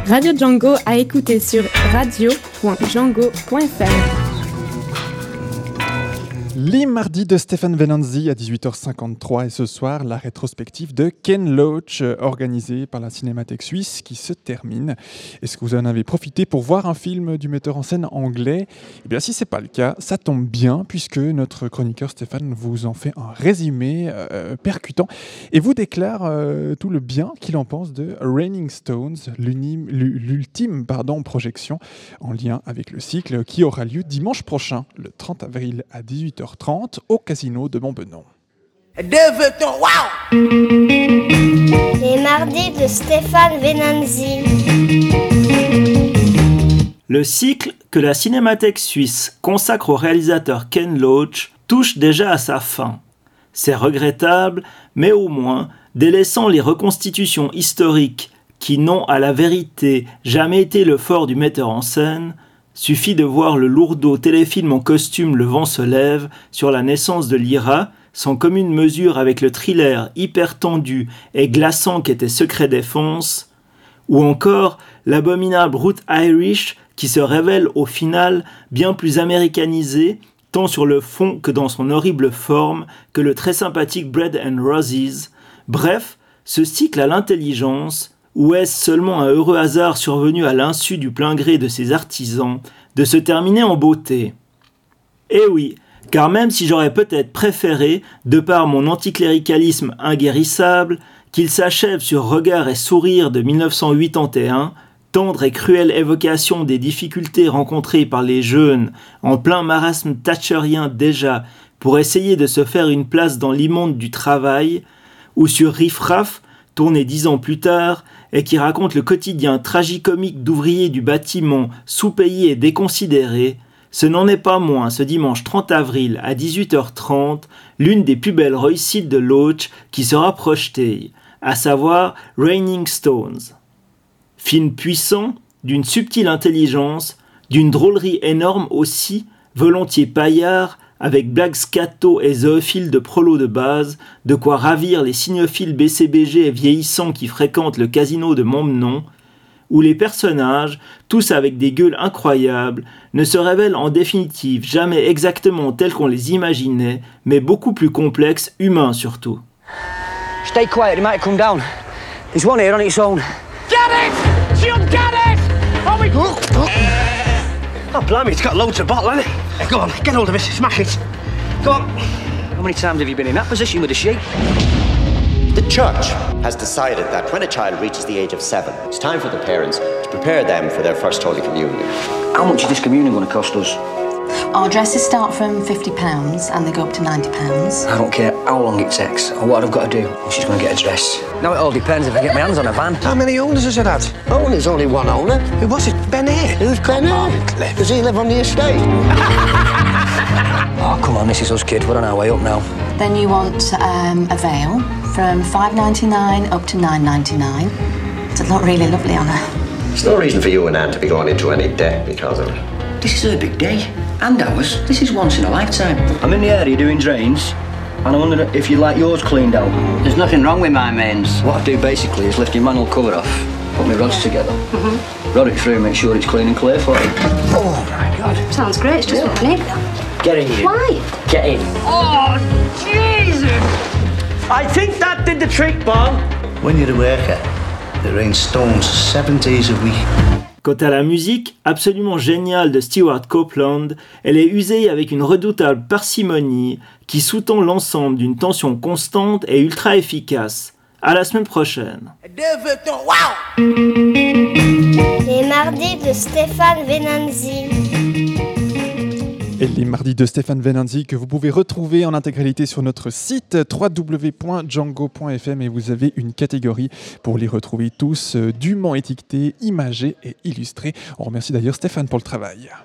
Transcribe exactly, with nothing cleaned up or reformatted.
Radio Django à écouter sur radio point django point f m. Les mardis de Stéphane Venanzi à dix-huit heures cinquante-trois et ce soir, la rétrospective de Ken Loach organisée par la Cinémathèque suisse qui se termine. Est-ce que vous en avez profité pour voir un film du metteur en scène anglais ? Eh bien, si ce n'est pas le cas, ça tombe bien puisque notre chroniqueur Stéphane vous en fait un résumé euh, percutant et vous déclare euh, tout le bien qu'il en pense de Raining Stones, l'ultime, l'ultime pardon, projection en lien avec le cycle qui aura lieu dimanche prochain, le trente avril à dix-huit heures trente au casino de Montbenon. Les mardis de Stéphane Venanzi. Le cycle que la Cinémathèque suisse consacre au réalisateur Ken Loach touche déjà à sa fin. C'est regrettable, mais au moins, délaissant les reconstitutions historiques qui n'ont à la vérité jamais été le fort du metteur en scène, suffit de voir le lourdeau téléfilm en costume Le vent se lève sur la naissance de l'I R A, sans commune mesure avec le thriller hyper tendu et glaçant qu'était Secret Défense, ou encore l'abominable Route Irish qui se révèle au final bien plus américanisé, tant sur le fond que dans son horrible forme, que le très sympathique Bread and Roses. Bref, ce cycle a l'intelligence, ou est-ce seulement un heureux hasard survenu à l'insu du plein gré de ses artisans, de se terminer en beauté ? Eh oui, car même si j'aurais peut-être préféré, de par mon anticléricalisme inguérissable, qu'il s'achève sur Regard et sourire de dix-neuf cent quatre-vingt-onze, tendre et cruelle évocation des difficultés rencontrées par les jeunes en plein marasme thatcherien déjà pour essayer de se faire une place dans l'immonde du travail, ou sur Riff Raff, tourné dix ans plus tard, et qui raconte le quotidien tragicomique d'ouvriers du bâtiment sous-payés et déconsidérés, ce n'en est pas moins ce dimanche trente avril à dix-huit heures trente l'une des plus belles réussites de Loach qui sera projetée, à savoir Raining Stones. Film puissant, d'une subtile intelligence, d'une drôlerie énorme aussi, volontiers paillard, avec blagues scato et zoophiles de prolo de base, de quoi ravir les cynophiles B C B G et vieillissants qui fréquentent le casino de Montbenon, où les personnages, tous avec des gueules incroyables, ne se révèlent en définitive jamais exactement tels qu'on les imaginait, mais beaucoup plus complexes, humains surtout. Stay quiet, he might come down. There's one here on its own. Get it! She'll get it! Oh, we... Oh, blimey, it's got loads of bottle, hasn't it? Go on, get hold of it, smash it. Go on. How many times have you been in that position with a sheep? The church has decided that when a child reaches the age of seven, it's time for the parents to prepare them for their first Holy Communion. How much is this communion going to cost us? Our dresses start from fifty pounds and they go up to ninety pounds. I don't care how long it takes or what I've got to do. She's going to get a dress. Now it all depends if I get my hands on a van. How many owners has it had? Oh, there's only one owner. Who was it? Ben Eyre? Who's Ben Eyre? Does he live on the estate? Oh, come on, this is us kids. We're on our way up now. Then you want um, a veil from five ninety-nine up to nine ninety-nine. Does it look really lovely on her? There's no reason for you and Anne to be going into any debt because of it. This is her big day. And ours. This is once in a lifetime. I'm in the area doing drains, and I wonder if you'd like yours cleaned out. There's nothing wrong with my mains. What I do basically is lift your manhole cover off, put my rods together, mm-hmm. rod it through, make sure it's clean and clear for you. Oh my God. Sounds great, it's just yeah. what I need. Get in here. Why? Get in. Oh, Jesus! I think that did the trick, Bob. When you're a worker, it rains stones seven days a week. Quant à la musique, absolument géniale de Stewart Copeland, elle est usée avec une redoutable parcimonie qui sous-tend l'ensemble d'une tension constante et ultra efficace. À la semaine prochaine. Les mardis de Stéphane Venanzi. Et les mardis de Stéphane Venanzi que vous pouvez retrouver en intégralité sur notre site w w w point django point f m et vous avez une catégorie pour les retrouver tous euh, dûment étiquetés, imagés et illustrés. On remercie d'ailleurs Stéphane pour le travail.